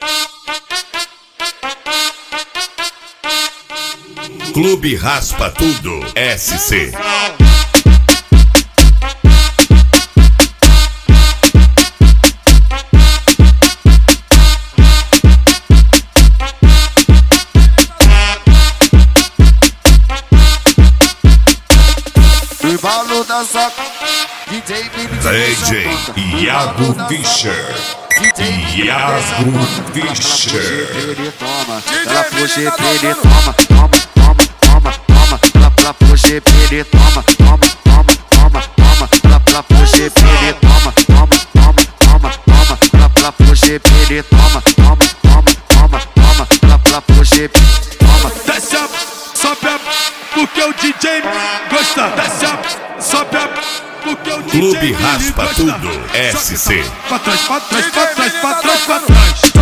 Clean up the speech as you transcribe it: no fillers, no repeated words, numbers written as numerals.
Clube Raspa Tudo SC. Embalo da saca, DJ Iago Fischer. Iago Fischer. Ela puxa e ele toma, toma, toma, toma, toma. Ela puxa e ele toma, toma, toma, toma, toma. Ela puxa e ele toma, toma, toma, toma, toma. Ela puxa e ele toma, toma, toma, toma, toma. Ela puxa e toma. Desce a, sobe a, porque o DJ gosta. Desce a, sobe a, porque o DJ Clube Raspa Tudo SC. Pra trás, pra trás, pra trás, pra trás, pra trás.